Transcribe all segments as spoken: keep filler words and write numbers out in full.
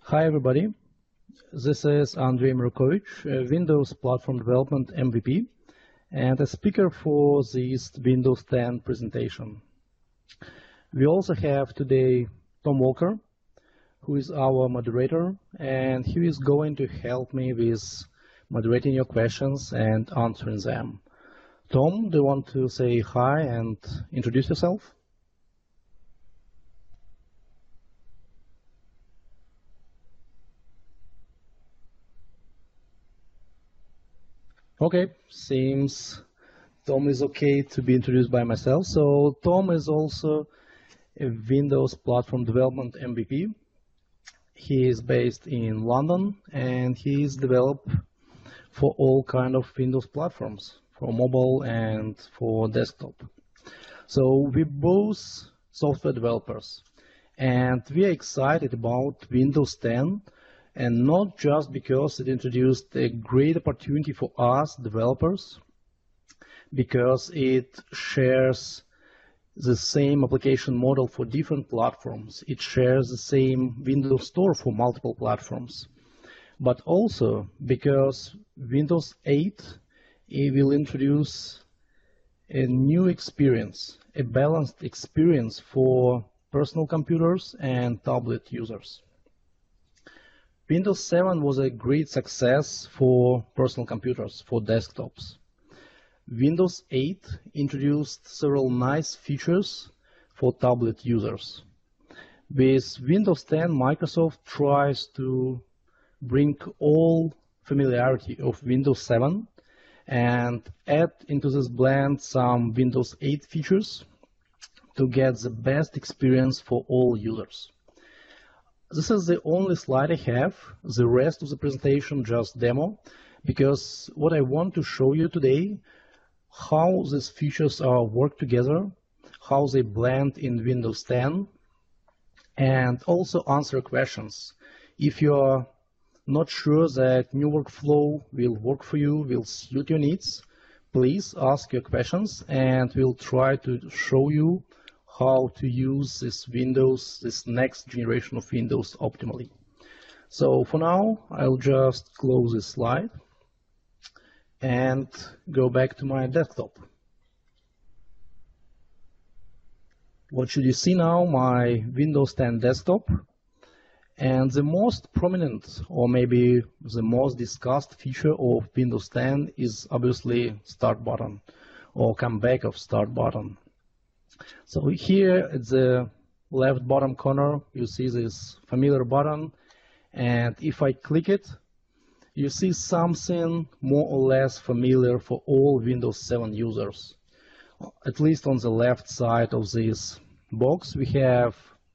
Hi everybody, this is Andrei Murkovic, Windows Platform Development M V P, and a speaker for this Windows ten presentation. We also have today Tom Walker, who is our moderator, and he is going to help me with moderating your questions and answering them. Tom, do you want to say hi and introduce yourself? Okay, seems Tom is okay to be introduced by myself. So Tom is also a Windows Platform Development M V P. He is based in London and he is developed for all kind of Windows platforms, for mobile and for desktop. So we both software developers and we are excited about Windows ten, and not just because it introduced a great opportunity for us developers, because it shares the same application model for different platforms. It shares the same Windows Store for multiple platforms. But also because Windows eight it will introduce a new experience, a balanced experience for personal computers and tablet users. Windows seven was a great success for personal computers, for desktops. Windows eight introduced several nice features for tablet users. With Windows ten, Microsoft tries to bring all familiarity of Windows seven and add into this blend some Windows eight features to get the best experience for all users. This is the only slide I have. The rest of the presentation just demo, because what I want to show you today, how these features are work together, how they blend in Windows ten, and also answer questions. If you are not sure that new workflow will work for you, will suit your needs, please ask your questions and we'll try to show you how to use this Windows, this next generation of Windows optimally. So for now, I'll just close this slide and go back to my desktop. What should you see now? My Windows ten desktop. And the most prominent, or maybe the most discussed feature of Windows ten is obviously Start button, or comeback of Start button. So here at the left bottom corner, you see this familiar button, and if I click it, you see something more or less familiar for all Windows seven users. At least on the left side of this box, we have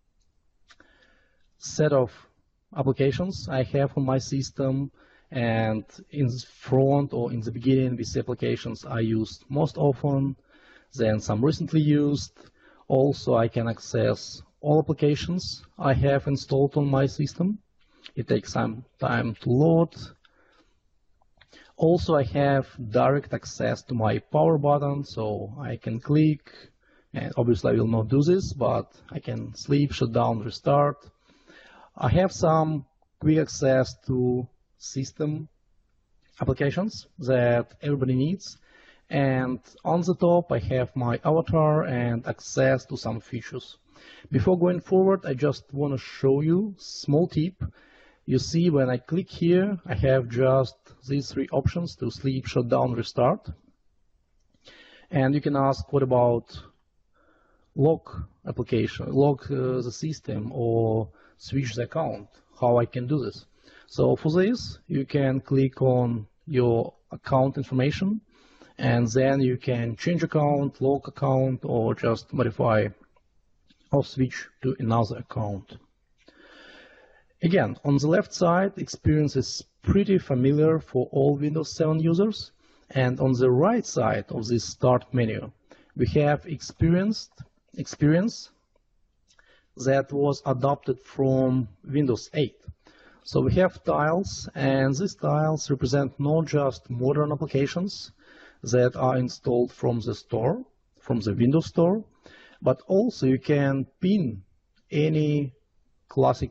set of applications I have on my system, and in front or in the beginning, these applications I used most often, then some recently used. Also, I can access all applications I have installed on my system. It takes some time to load. Also, I have direct access to my power button, so I can click, and obviously I will not do this, but I can sleep, shut down, restart. I have some quick access to system applications that everybody needs. And on the top, I have my avatar and access to some features. Before going forward, I just want to show you a small tip. You see, when I click here, I have just these three options to sleep, shut down, restart. And you can ask, what about lock application, lock uh, the system, or switch the account, how I can do this? So for this, you can click on your account information, and then you can change account, lock account, or just modify or switch to another account. Again, on the left side, experience is pretty familiar for all Windows seven users. And on the right side of this start menu, we have experienced experience that was adopted from Windows eight. So we have tiles, and these tiles represent not just modern applications that are installed from the store, from the Windows Store, but also you can pin any classic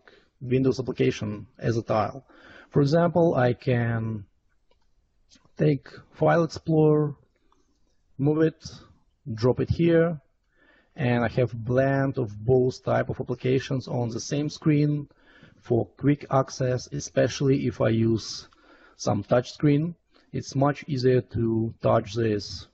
Windows application as a tile. For example, I can take File Explorer, move it, drop it here, and I have a blend of both type of applications on the same screen for quick access, especially if I use some touch screen. It's much easier to touch this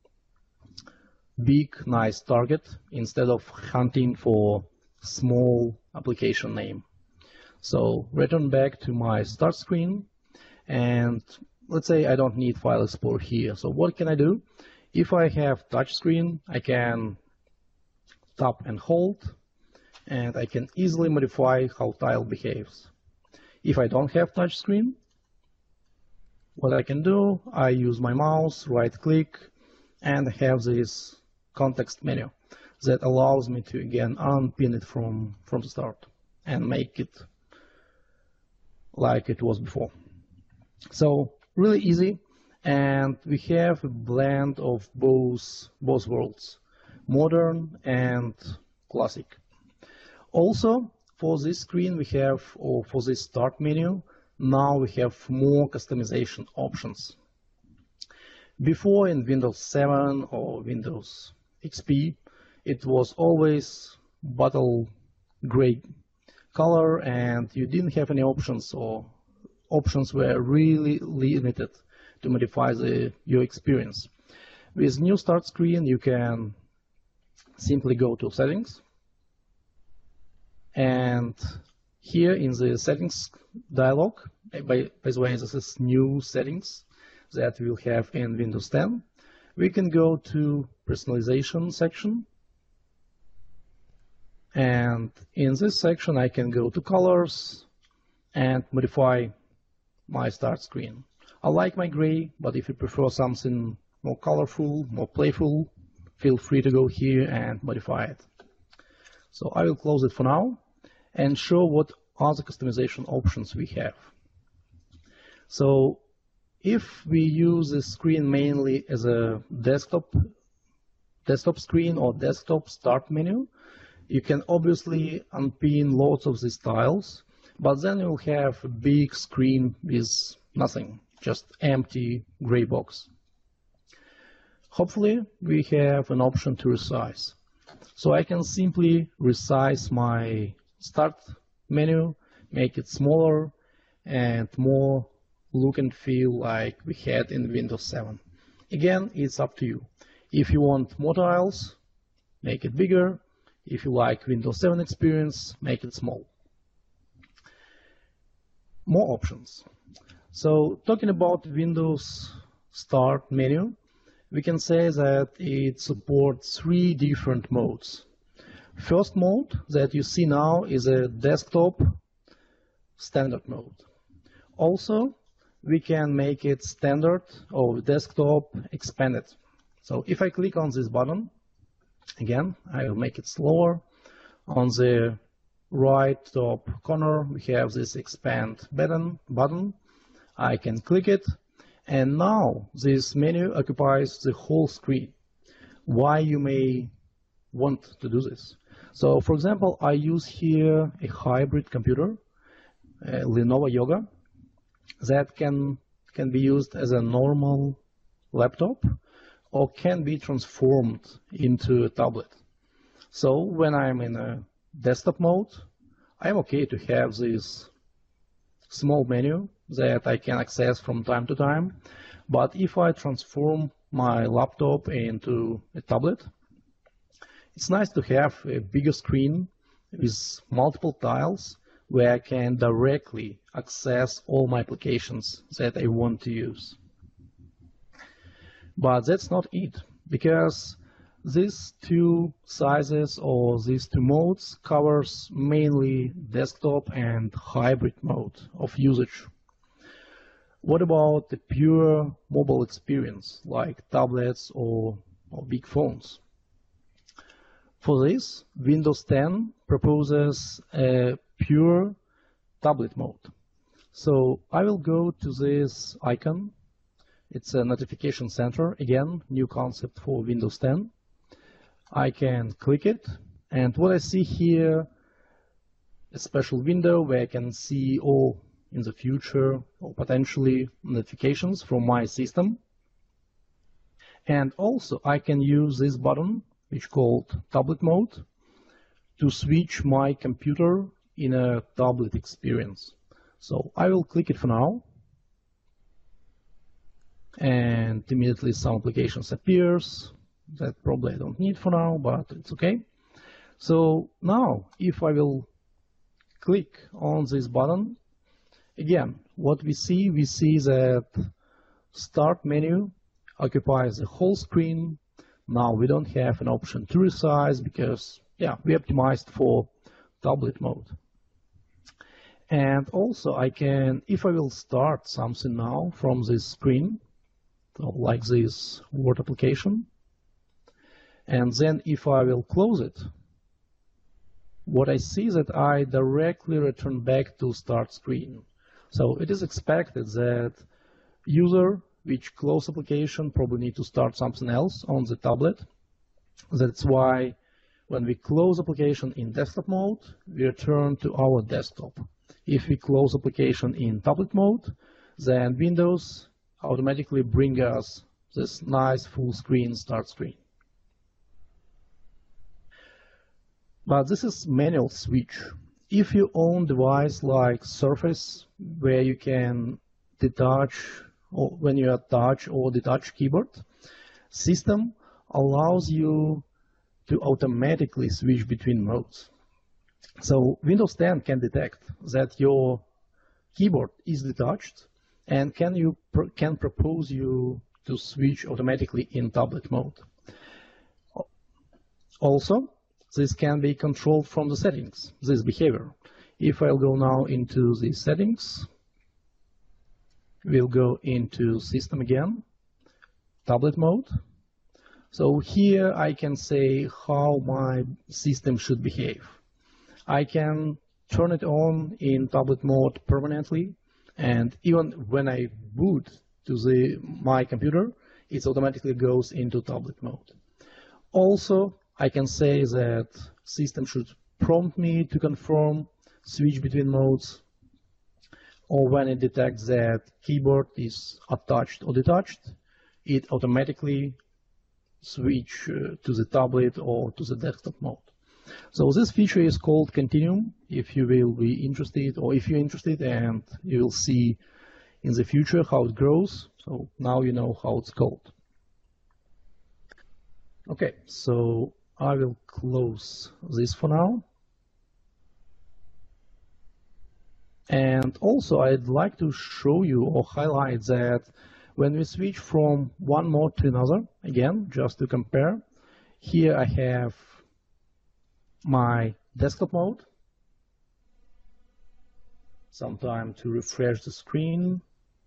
big, nice target instead of hunting for small application name. So return back to my start screen, and let's say I don't need File Explorer here. So what can I do? If I have touch screen, I can tap and hold, and I can easily modify how tile behaves. If I don't have touch screen, what I can do, I use my mouse, right click, and have this context menu that allows me to again unpin it from, from the start and make it like it was before. So really easy, and we have a blend of both, both worlds, modern and classic. Also, for this screen we have, or for this start menu, now we have more customization options. Before in Windows seven or Windows X P, it was always bottle gray color and you didn't have any options, or options were really limited to modify the, your experience. With new start screen, you can simply go to settings, and here in the settings dialog, by, by the way, this is new settings that we'll have in Windows ten. We can go to personalization section, and in this section I can go to colors and modify my start screen. I like my gray, but if you prefer something more colorful, more playful, feel free to go here and modify it. So I will close it for now and show what other customization options we have. So if we use the screen mainly as a desktop desktop screen or desktop start menu, you can obviously unpin lots of these tiles, but then you'll have a big screen with nothing, just empty gray box. Hopefully we have an option to resize. So I can simply resize my start menu, make it smaller and more look and feel like we had in Windows seven. Again, it's up to you. If you want more tiles, make it bigger. If you like Windows seven experience, make it small. More options. So talking about Windows Start menu, we can say that it supports three different modes. First mode that you see now is a desktop standard mode. Also, we can make it standard or desktop expanded. So if I click on this button, again, I will make it slower. On the right top corner, we have this expand button. button. I can click it, and now this menu occupies the whole screen. Why you may want to do this? So for example, I use here a hybrid computer, a Lenovo Yoga, that can, can be used as a normal laptop or can be transformed into a tablet. So when I'm in a desktop mode, I'm okay to have this small menu that I can access from time to time. But if I transform my laptop into a tablet, it's nice to have a bigger screen with multiple tiles where I can directly access all my applications that I want to use. But that's not it, because these two sizes or these two modes covers mainly desktop and hybrid mode of usage. What about the pure mobile experience like tablets or, or big phones? For this, Windows ten proposes a pure tablet mode. So I will go to this icon. It's a notification center, again, new concept for Windows ten. I can click it, and what I see here a special window where I can see all in the future or potentially notifications from my system. And also I can use this button, which is called tablet mode, to switch my computer in a tablet experience. So I will click it for now. And immediately some applications appears that probably I don't need for now, but it's okay. So now if I will click on this button, again, what we see, we see that start menu occupies the whole screen. Now we don't have an option to resize because, yeah, we optimized for tablet mode. And also I can, if I will start something now from this screen, so like this Word application, and then if I will close it, what I see is that I directly return back to start screen. So it is expected that user which close application probably need to start something else on the tablet. That's why when we close application in desktop mode, we return to our desktop. If we close application in tablet mode, then Windows automatically bring us this nice full screen start screen. But this is manual switch. If you own device like Surface, where you can detach, or when you attach or detach keyboard, system allows you to automatically switch between modes. So Windows ten can detect that your keyboard is detached and can you pr can propose you to switch automatically in tablet mode. Also, this can be controlled from the settings, this behavior. If I'll go now into the settings, we'll go into system again, tablet mode. So here I can say how my system should behave. I can turn it on in tablet mode permanently, and even when I boot to the my computer, it automatically goes into tablet mode. Also, I can say that system should prompt me to confirm switch between modes, or when it detects that keyboard is attached or detached, it automatically switch uh, to the tablet or to the desktop mode. So this feature is called Continuum, if you will be interested, or if you're interested and you will see in the future how it grows. So now you know how it's called. Okay, so I will close this for now. And also I'd like to show you or highlight that when we switch from one mode to another, again, just to compare, here I have my desktop mode. Some time to refresh the screen.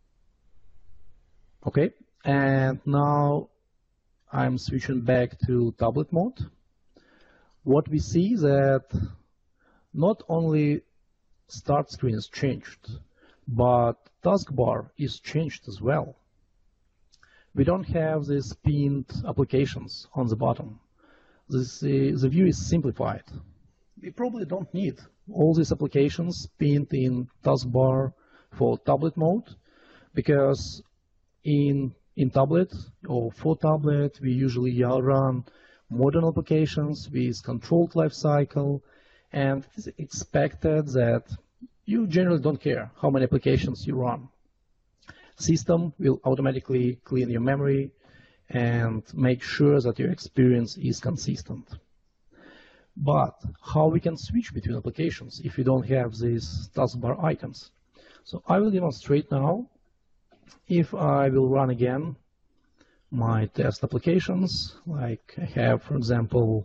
Okay, and now I'm switching back to tablet mode. What we see is that not only start screen is changed, but taskbar is changed as well. We don't have these pinned applications on the bottom. This, uh, the view is simplified. We probably don't need all these applications pinned in taskbar for tablet mode, because in, in tablet or for tablet, we usually run modern applications with controlled lifecycle, and it's expected that you generally don't care how many applications you run. System will automatically clean your memory and make sure that your experience is consistent. But how we can switch between applications if you don't have these taskbar icons? So I will demonstrate now. If I will run again my test applications, like I have, for example,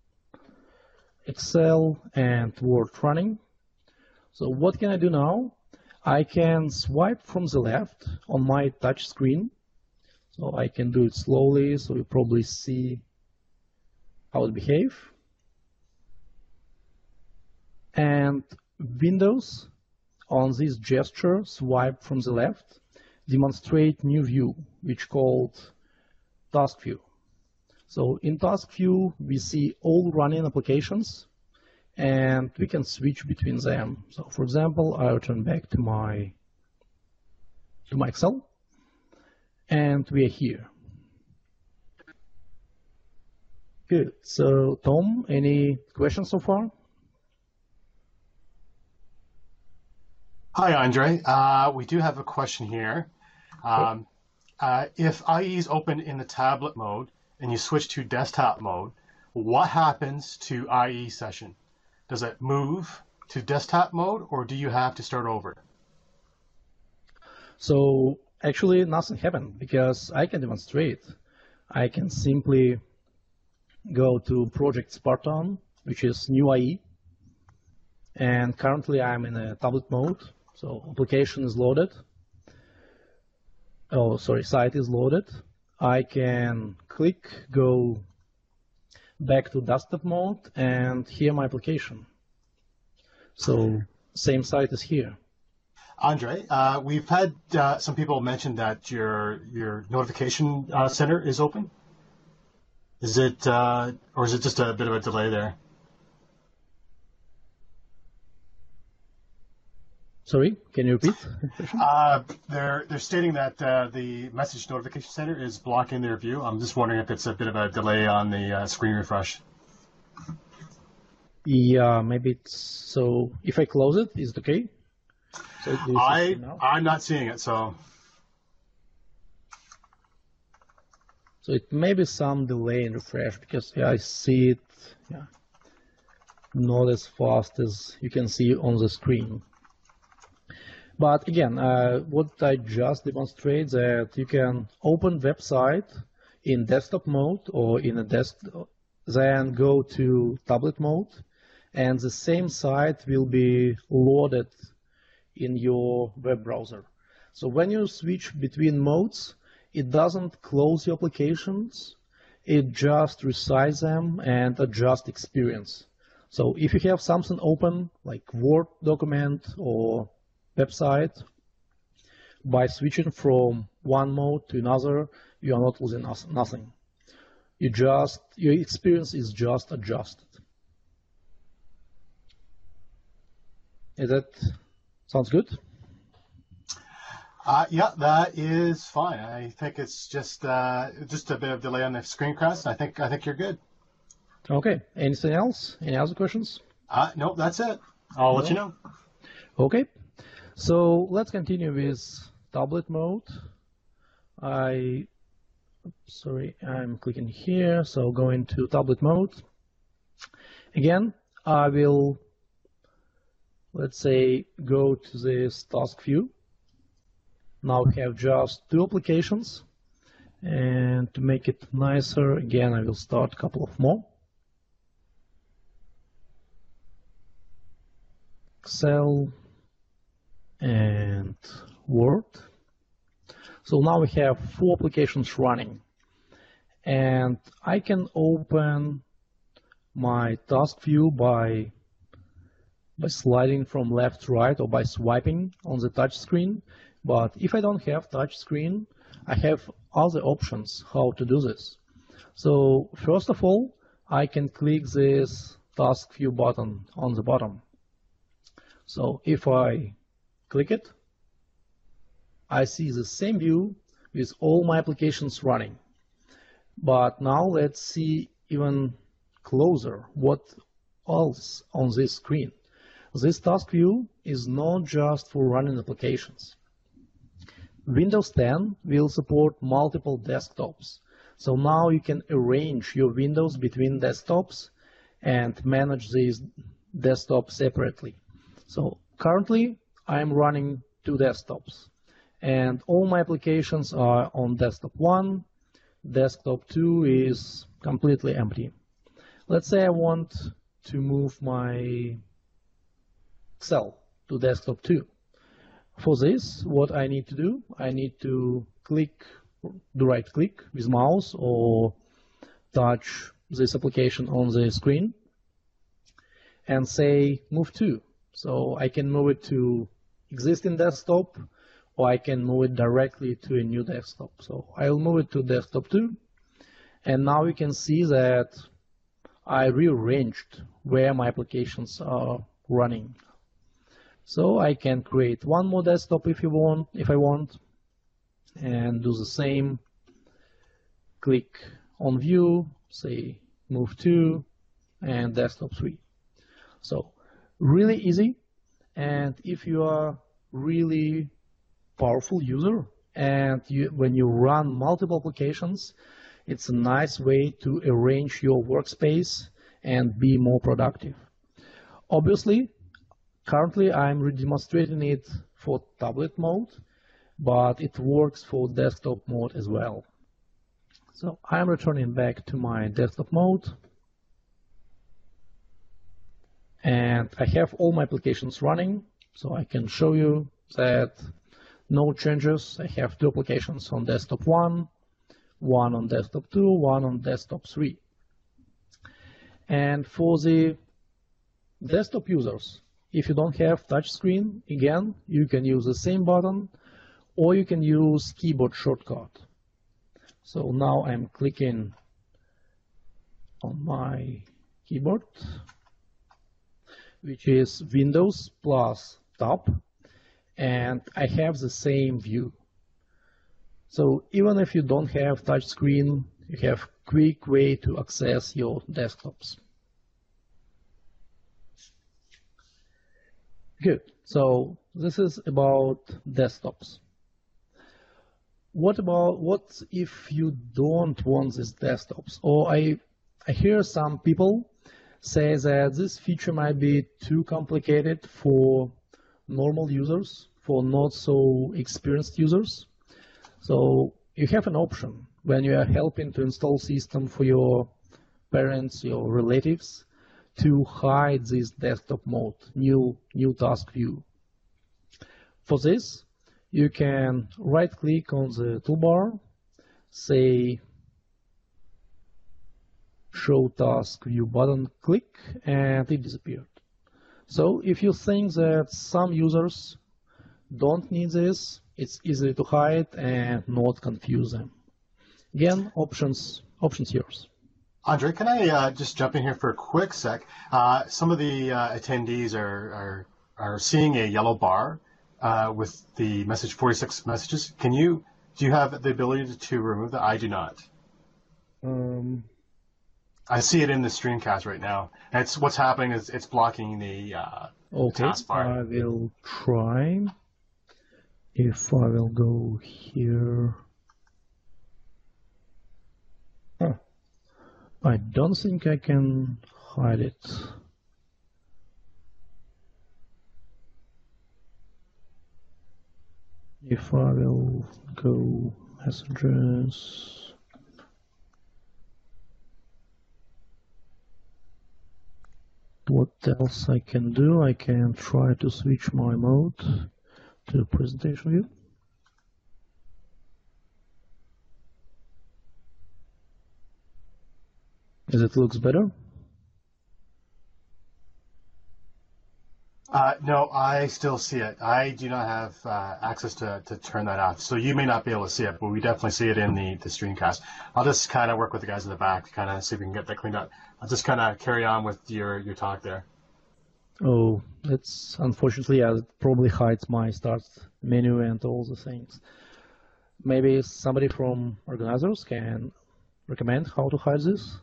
Excel and Word running. So what can I do now? I can swipe from the left on my touch screen. So I can do it slowly, so you probably see how it behaves. And Windows, on this gesture, swipe from the left, demonstrate new view, which called Task View. So in Task View, we see all running applications, and we can switch between them. So for example, I return back to my to my Excel, and we are here. Good. So Tom, any questions so far? Hi, Andre. Uh, we do have a question here. Um, uh, if I E is open in the tablet mode and you switch to desktop mode, what happens to I E session? Does it move to desktop mode, or do you have to start over? So actually nothing happened, because I can demonstrate. I can simply go to Project Spartan, which is new I E, and currently I'm in a tablet mode. So application is loaded. Oh, sorry, site is loaded. I can click, go back to desktop mode, and here my application. So same site is here. Andre, uh, we've had uh, some people mention that your your notification uh, center is open. Is it, uh, or is it just a bit of a delay there? Sorry, can you repeat? uh, they're they're stating that uh, the message notification center is blocking their view. I'm just wondering if it's a bit of a delay on the uh, screen refresh. Yeah, maybe it's so. If I close it, is it okay? So I I'm not seeing it, so. So it may be some delay in refresh, because yeah, I see it. Yeah, not as fast as you can see on the screen. But again, uh, what I just demonstrate that you can open website in desktop mode or in a desk, then go to tablet mode, and the same site will be loaded in your web browser. So when you switch between modes, it doesn't close your applications, it just resize them and adjust experience. So if you have something open, like Word document or website, by switching from one mode to another, you are not losing nothing. You just, your experience is just adjusted. Is that sounds good? Uh, yeah, that is fine. I think it's just uh, just a bit of delay on the screen crash. I think I think you're good. Okay. Anything else? Any other questions? Uh, nope, that's it. I'll no? let you know. Okay. So let's continue with tablet mode. I, sorry, I'm clicking here. So going to tablet mode. Again, I will, let's say, go to this task view. Now we have just two applications. And to make it nicer, again, I will start a couple of more. Excel and Word. So now we have four applications running, and I can open my task view by by sliding from left to right or by swiping on the touch screen. But if I don't have touch screen, I have other options how to do this. So first of all, I can click this task view button on the bottom. So if I click it, I see the same view with all my applications running. But now let's see even closer what else on this screen. This task view is not just for running applications. Windows ten will support multiple desktops. So now you can arrange your windows between desktops and manage these desktops separately. So currently I'm running two desktops, and all my applications are on desktop one. Desktop two is completely empty. Let's say I want to move my Excel to desktop two. For this, what I need to do, I need to click, do right click with mouse or touch this application on the screen and say move to. So I can move it to existing desktop, or I can move it directly to a new desktop. So I'll move it to desktop two, and now you can see that I rearranged where my applications are running. So I can create one more desktop if you want, if I want, and do the same. Click on view, say move to, and desktop three. So really easy, and if you are really powerful user and you, when you run multiple applications, it's a nice way to arrange your workspace and be more productive. Obviously, currently I'm demonstrating it for tablet mode, but it works for desktop mode as well. So I'm returning back to my desktop mode, and I have all my applications running, so I can show you that no changes. I have two applications on desktop one, one on desktop two, one on desktop three. And for the desktop users, if you don't have touch screen, again, you can use the same button, or you can use keyboard shortcut. So now I'm clicking on my keyboard, which is Windows plus Tab, and I have the same view. So even if you don't have touch screen, you have quick way to access your desktops. Good. So this is about desktops. What about what if you don't want these desktops? Or I, I hear some people say that this feature might be too complicated for normal users, for not so experienced users. So you have an option when you are helping to install system for your parents, your relatives, to hide this desktop mode, new, new task view. For this, you can right-click on the toolbar, say Show Task View button, click, and it disappeared. So if you think that some users don't need this, it's easy to hide and not confuse them. Again, options, options yours. Andre, can I uh, just jump in here for a quick sec? Uh, some of the uh, attendees are, are, are seeing a yellow bar uh, with the message forty-six messages. Can you, do you have the ability to remove that? I do not. Um, I see it in the screencast right now. And it's what's happening is it's blocking the uh, okay, taskbar. I will try. If I will go here. Huh. I don't think I can hide it. If I will go messages. What else I can do? I can try to switch my mode to presentation view. As it looks better? Uh, no, I still see it. I do not have uh, access to, to turn that off. So you may not be able to see it, but we definitely see it in the, the screencast. I'll just kind of work with the guys in the back to kind of see if we can get that cleaned up. I'll just kind of carry on with your, your talk there. Oh, it's unfortunately, yeah, it probably hides my start menu and all the things. Maybe somebody from organizers can recommend how to hide this?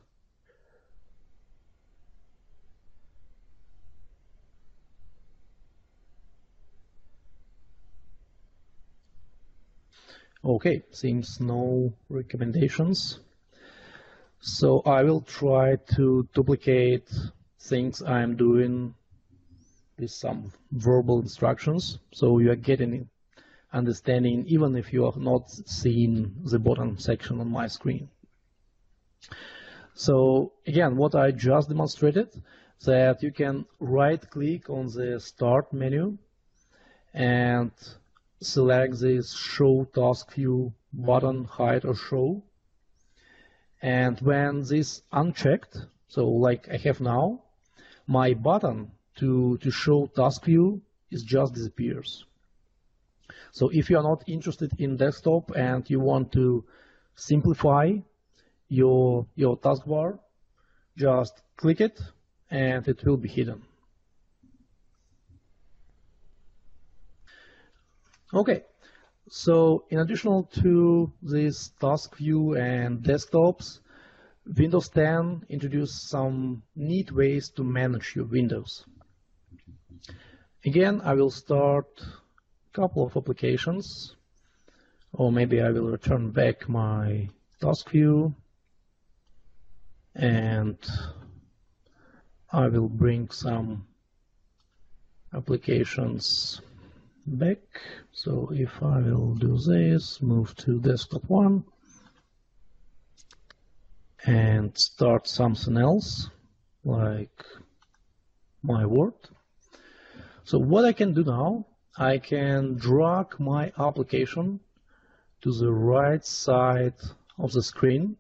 Okay, seems no recommendations. So I will try to duplicate things I'm doing with some verbal instructions, so you are getting understanding even if you are not seeing the bottom section on my screen. So again, what I just demonstrated, that you can right-click on the Start menu and select this Show Task View button, hide or show. And when this unchecked, so like I have now, my button to, to show task view is just disappears. So if you are not interested in desktop and you want to simplify your, your taskbar, just click it and it will be hidden. Okay, so in addition to this task view and desktops, Windows ten introduced some neat ways to manage your windows. Again, I will start a couple of applications, or maybe I will return back my task view, and I will bring some applications back. So if I will do this, move to desktop one, and start something else, like my Word. So what I can do now, I can drag my application to the right side of the screen,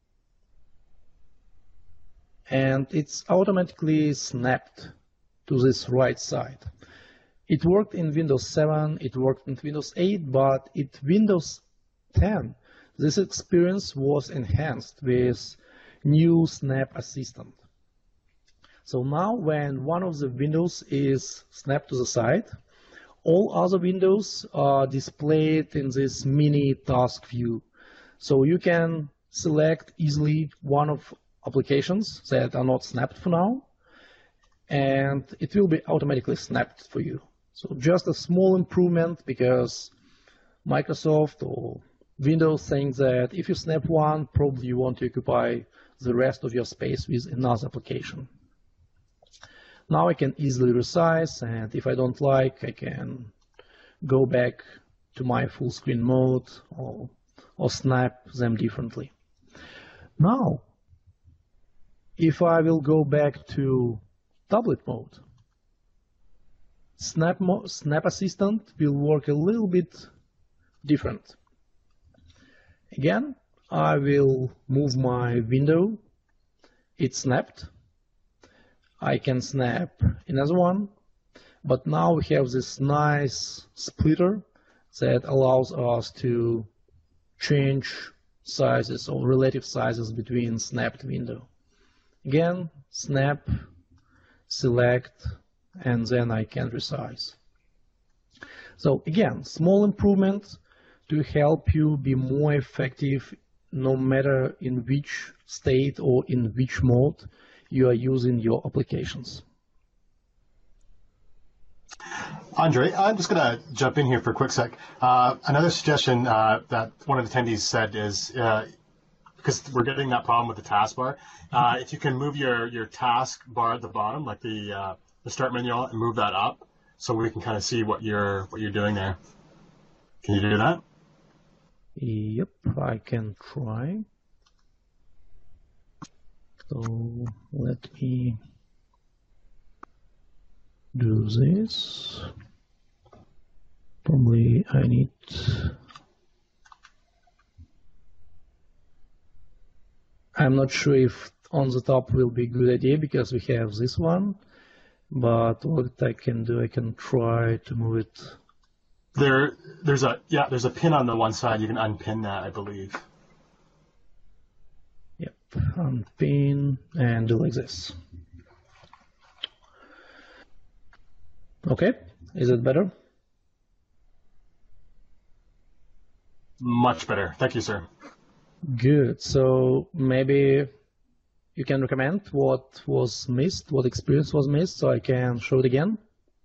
and it's automatically snapped to this right side. It worked in Windows seven, it worked in Windows eight, but in Windows ten, this experience was enhanced with new Snap Assistant. So now when one of the windows is snapped to the side, all other windows are displayed in this mini task view. So you can select easily one of applications that are not snapped for now, and it will be automatically snapped for you. So just a small improvement, because Microsoft or Windows thinks that if you snap one, probably you want to occupy the rest of your space with another application. Now I can easily resize, and if I don't like, I can go back to my full screen mode or, or snap them differently. Now, if I will go back to tablet mode, Snap, Mo Snap Assistant will work a little bit different. Again, I will move my window. It's snapped. I can snap another one, but now we have this nice splitter that allows us to change sizes or relative sizes between snapped window. Again, snap, select, and then I can resize. So again, small improvement to help you be more effective no matter in which state or in which mode you are using your applications. Andre, I'm just going to jump in here for a quick sec. Uh, another suggestion uh, that one of the attendees said is, uh, because we're getting that problem with the taskbar, uh, if you can move your, your task bar at the bottom, like the, uh, the start menu, and move that up so we can kind of see what you're, what you're doing there. Can you do that? Yep, I can try. So let me do this. Probably I need I'm not sure if on the top will be a good idea because we have this one, but what I can do, I can try to move it. There, there's a yeah, there's a pin on the one side. You can unpin that, I believe. Yep, unpin and do like this. Okay, is it better? Much better. Thank you, sir. Good. So maybe you can recommend what was missed, what experience was missed, so I can show it again.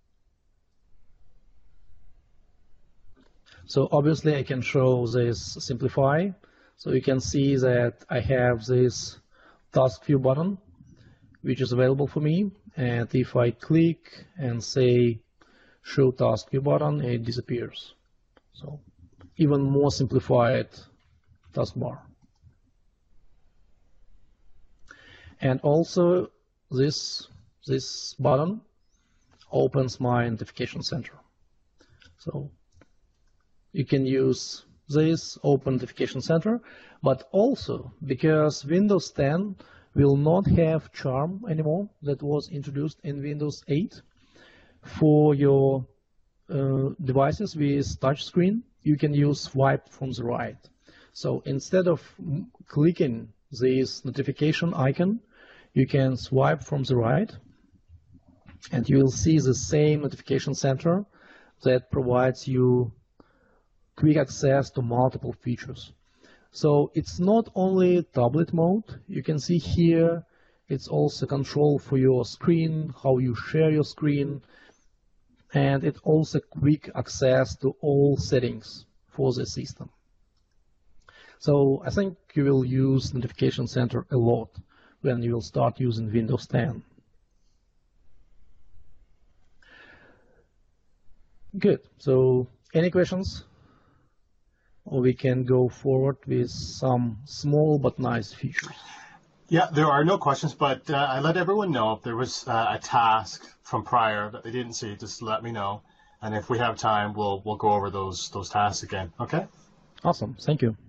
So obviously I can show this simplify. So you can see that I have this task view button, which is available for me. And if I click and say show task view button, it disappears. So even more simplified taskbar. And also this, this button opens my notification center. So you can use this open notification center, but also because Windows ten will not have Charm anymore that was introduced in Windows eight. For your uh, devices with touch screen, you can use swipe from the right. So instead of clicking this notification icon, you can swipe from the right, and you will see the same notification center that provides you quick access to multiple features. So it's not only tablet mode. You can see here it's also control for your screen, how you share your screen, and it also quick access to all settings for the system. So I think you will use Notification Center a lot when you will start using Windows ten. Good. So any questions? Or we can go forward with some small but nice features. Yeah, there are no questions, but uh, I let everyone know if there was uh, a task from prior that they didn't see, just let me know. And if we have time, we'll we'll go over those those tasks again. Okay? Awesome. Thank you.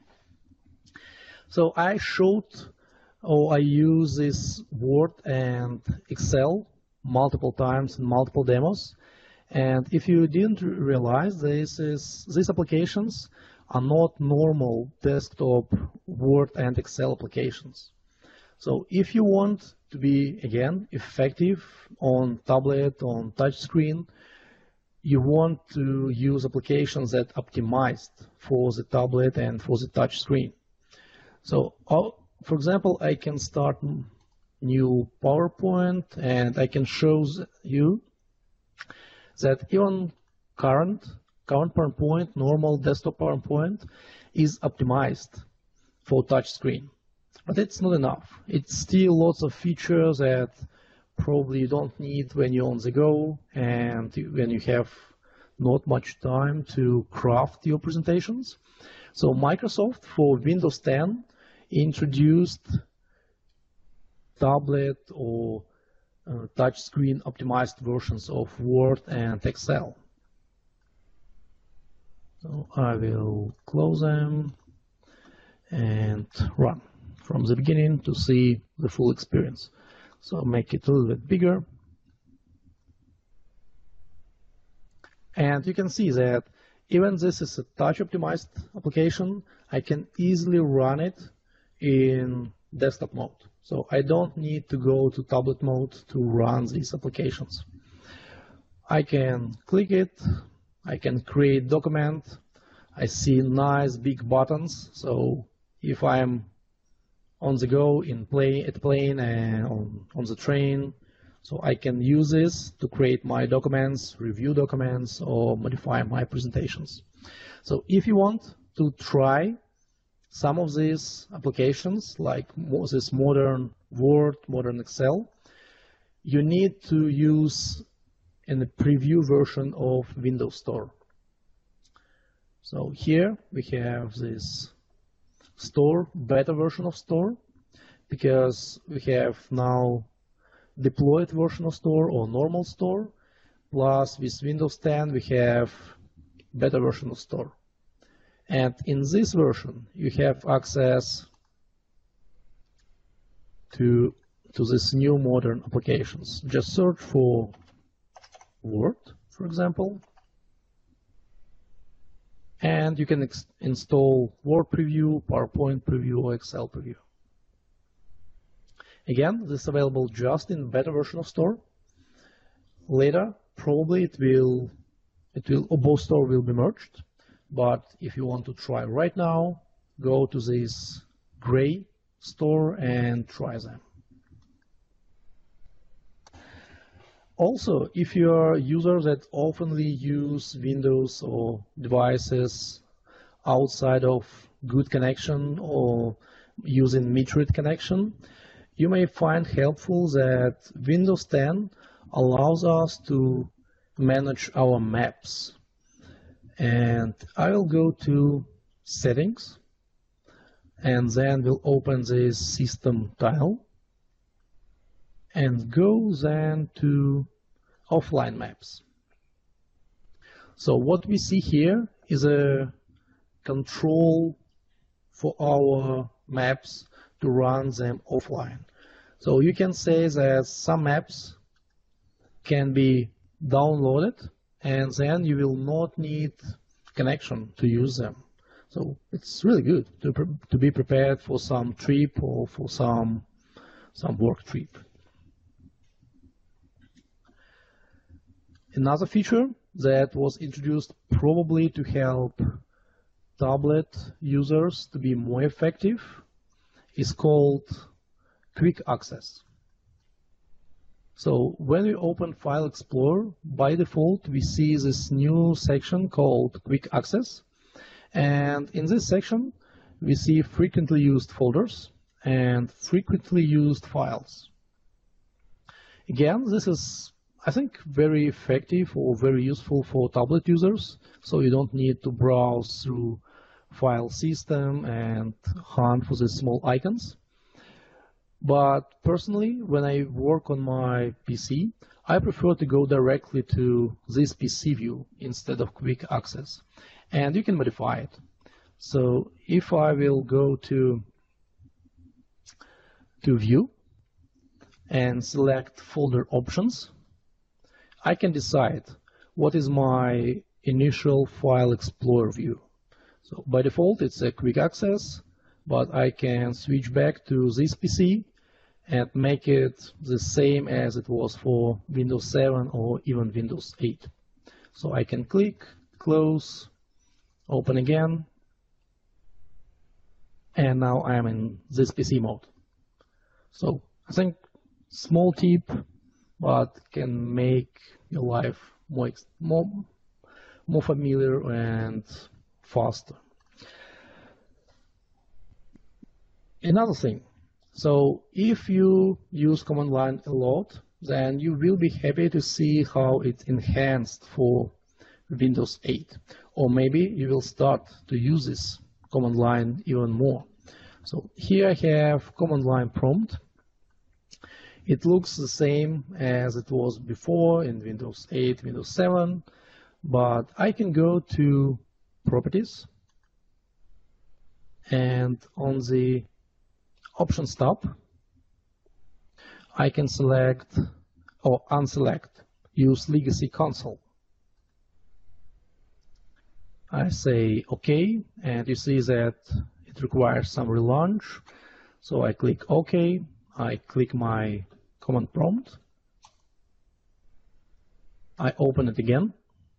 So I showed, or I use this Word and Excel multiple times in multiple demos. And if you didn't realize, this is, these applications are not normal desktop Word and Excel applications. So if you want to be, again, effective on tablet, on touch screen, you want to use applications that are optimized for the tablet and for the touch screen. So, for example, I can start new PowerPoint, and I can show you that even current, current PowerPoint, normal desktop PowerPoint, is optimized for touch screen. But it's not enough. It's still lots of features that probably you don't need when you're on the go and when you have not much time to craft your presentations. So Microsoft for Windows ten introduced tablet or uh, touchscreen optimized versions of Word and Excel. So I will close them and run from the beginning to see the full experience. So I'll make it a little bit bigger. And you can see that even this is a touch optimized application, I can easily run it in desktop mode. So I don't need to go to tablet mode to run these applications. I can click it, I can create document, I see nice big buttons. So if I'm on the go, in plane, at plane and on, on the train, so I can use this to create my documents, review documents, or modify my presentations. So if you want to try some of these applications, like this modern Word, modern Excel, you need to use in the preview version of Windows Store. So here we have this Store, beta version of Store, because we have now deployed version of Store or normal Store, plus with Windows ten we have beta version of Store. And in this version you have access to, to this new modern applications. Just search for Word, for example, and you can install Word Preview, PowerPoint Preview, or Excel Preview. Again, this is available just in beta version of Store. Later, probably it will, it will, or both store will be merged. But if you want to try right now, go to this gray store and try them. Also, if you are a user that oftenly use Windows or devices outside of good connection or using Metroid connection, you may find helpful that Windows ten allows us to manage our maps. And I will go to Settings, and then we'll open this System tile, and go then to Offline Maps. So what we see here is a control for our maps to run them offline. So you can say that some maps can be downloaded, and then you will not need connection to use them. So it's really good to, pre to be prepared for some trip or for some some work trip. Another feature that was introduced probably to help tablet users to be more effective is called Quick Access. So when we open File Explorer, by default, we see this new section called Quick Access. And in this section, we see frequently used folders and frequently used files. Again, this is, I think, very effective or very useful for tablet users, so you don't need to browse through file system and hunt for the small icons. But personally, when I work on my P C, I prefer to go directly to this P C view instead of Quick Access. And you can modify it. So if I will go to, to View and select Folder Options, I can decide what is my initial File Explorer view. So by default, it's a Quick Access, but I can switch back to this P C and make it the same as it was for Windows seven or even Windows eight. So I can click, close, open again, and now I'm in this P C mode. So I think small tip, but can make your life more, more, more familiar and faster. Another thing, so if you use command line a lot, then you will be happy to see how it's enhanced for Windows eight. Or maybe you will start to use this command line even more. So here I have command line prompt. It looks the same as it was before in Windows eight, Windows seven, but I can go to Properties, and on the Options tab, I can select or unselect Use Legacy Console. I say OK, and you see that it requires some relaunch. So I click OK, I click my command prompt, I open it again.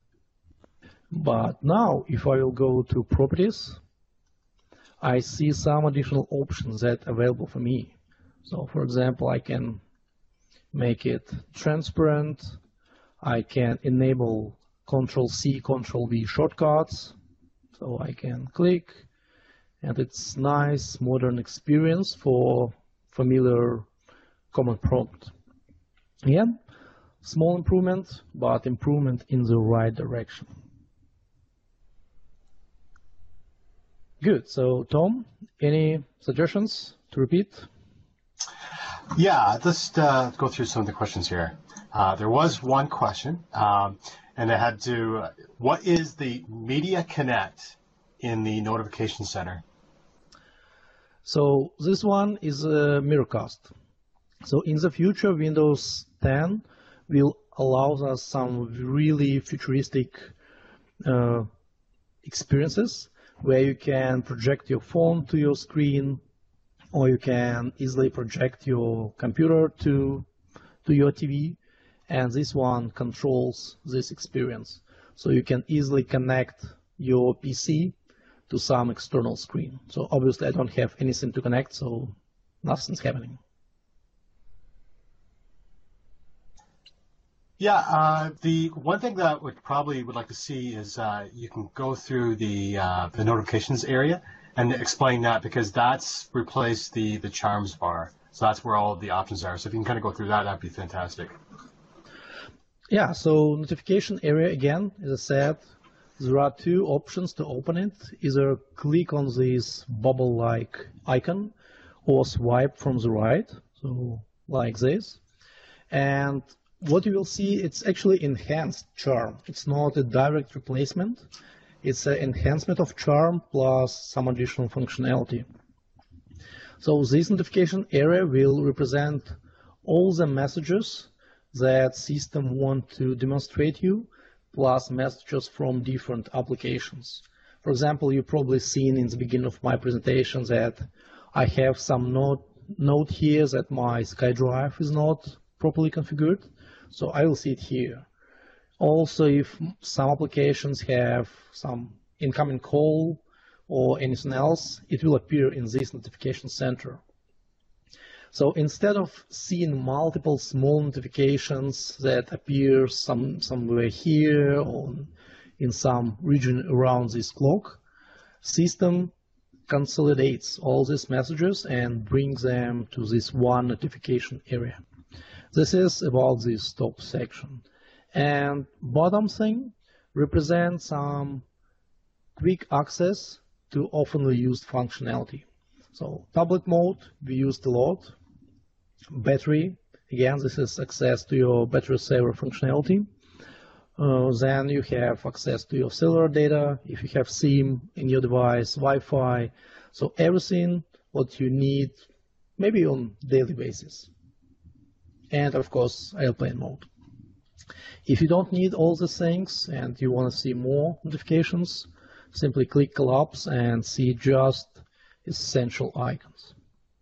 But now, if I will go to Properties, I see some additional options that are available for me. So, for example, I can make it transparent. I can enable control C, control V shortcuts. So I can click, and it's nice, modern experience for familiar command prompt. Again, small improvement, but improvement in the right direction. Good. So, Tom, any suggestions to repeat? Yeah, let's uh, go through some of the questions here. Uh, there was one question, um, and it had to, uh, what is the Media Connect in the Notification Center? So this one is a Miracast. So in the future, Windows ten will allow us some really futuristic uh, experiences, where you can project your phone to your screen, or you can easily project your computer to, to your T V, and this one controls this experience. So you can easily connect your P C to some external screen. So obviously I don't have anything to connect, so nothing's happening. Yeah, uh, the one thing that I would probably would like to see is uh, you can go through the uh, the notifications area and explain that, because that's replaced the the charms bar. So that's where all of the options are. So if you can kind of go through that, that'd be fantastic. Yeah, so notification area, again, as I said, there are two options to open it. Either click on this bubble-like icon or swipe from the right, so like this. And what you will see, it's actually enhanced charm. It's not a direct replacement. It's an enhancement of charm plus some additional functionality. So this notification area will represent all the messages that system want to demonstrate you, plus messages from different applications. For example, you've probably seen in the beginning of my presentation that I have some not note here that my SkyDrive is not properly configured, so I will see it here. Also, if some applications have some incoming call or anything else, it will appear in this notification center. So instead of seeing multiple small notifications that appear some, somewhere here or in some region around this clock, system consolidates all these messages and brings them to this one notification area. This is about this stop section. And bottom thing represents some quick access to often used functionality. So tablet mode, we used a lot. Battery, again, this is access to your battery saver functionality. Uh, then you have access to your cellular data, if you have SIM in your device, Wi-Fi, so everything what you need, maybe on daily basis. And of course, airplane mode. If you don't need all these things and you want to see more notifications, simply click collapse and see just essential icons.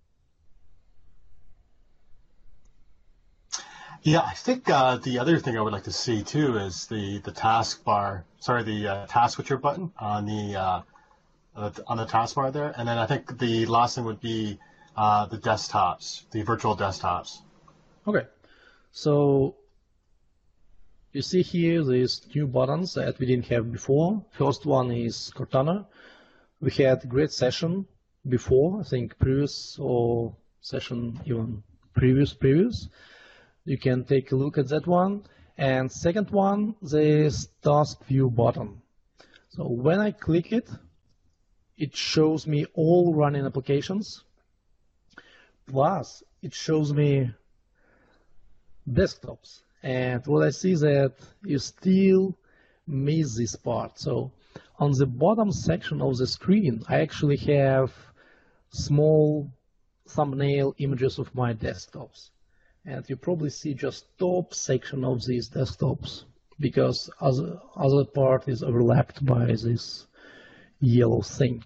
Yeah, I think uh, the other thing I would like to see too is the the taskbar. Sorry, the uh, task switcher button on the uh, on the taskbar there, and then I think the last thing would be uh, the desktops, the virtual desktops. Okay, so you see here these new buttons that we didn't have before. First one is Cortana. We had a great session before, I think previous or session even previous previous. You can take a look at that one. And second one, this task view button. So when I click it, it shows me all running applications. Plus, it shows me desktops. And what I see is that you still miss this part. So on the bottom section of the screen, I actually have small thumbnail images of my desktops. And you probably see just top section of these desktops because other, other part is overlapped by this yellow thing.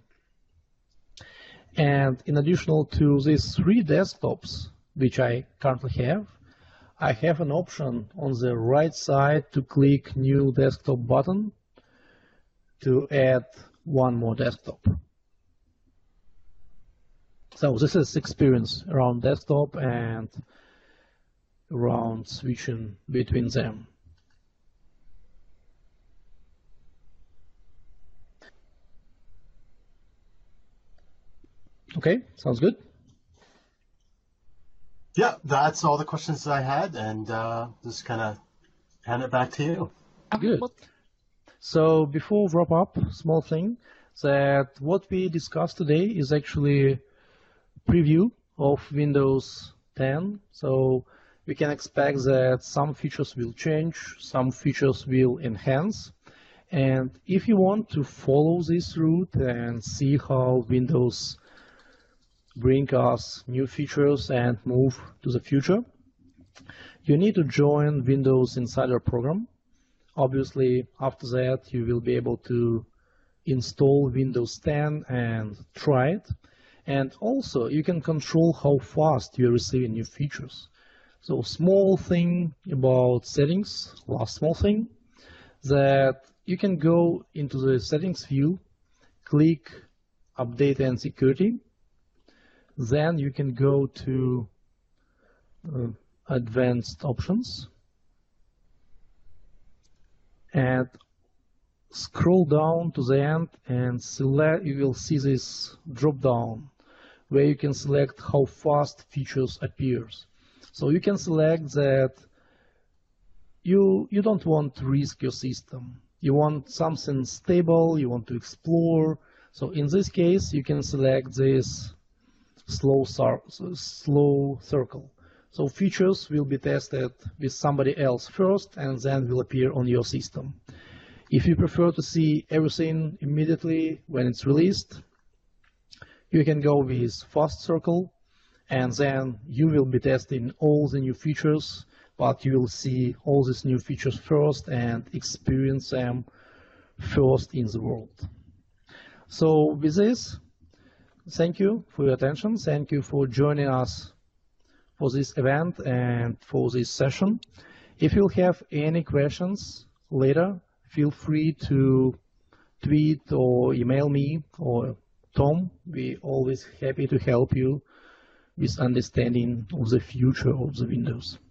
And in addition to these three desktops, which I currently have, I have an option on the right side to click new desktop button to add one more desktop. So this is experience around desktop and around switching between them. Okay, sounds good. Yeah, that's all the questions I had, and uh, just kind of hand it back to you. Good. So before we wrap up, small thing, that what we discussed today is actually a preview of Windows ten. So we can expect that some features will change, some features will enhance. And if you want to follow this route and see how Windows bring us new features and move to the future, you need to join Windows Insider program. Obviously, after that, you will be able to install Windows ten and try it. And also, you can control how fast you're receiving new features. So small thing about settings, last small thing, that you can go into the settings view, click update and security, then you can go to uh, advanced options and scroll down to the end and select, you will see this drop down where you can select how fast features appears. So you can select that you, you don't want to risk your system. You want something stable, you want to explore. So in this case, you can select this slow, slow circle. So features will be tested with somebody else first and then will appear on your system. If you prefer to see everything immediately when it's released, you can go with fast circle, and then you will be testing all the new features, but you will see all these new features first and experience them first in the world. So with this, thank you for your attention. Thank you for joining us for this event and for this session. If you have any questions later, feel free to tweet or email me or Tom. We're always happy to help you with understanding of the future of the Windows.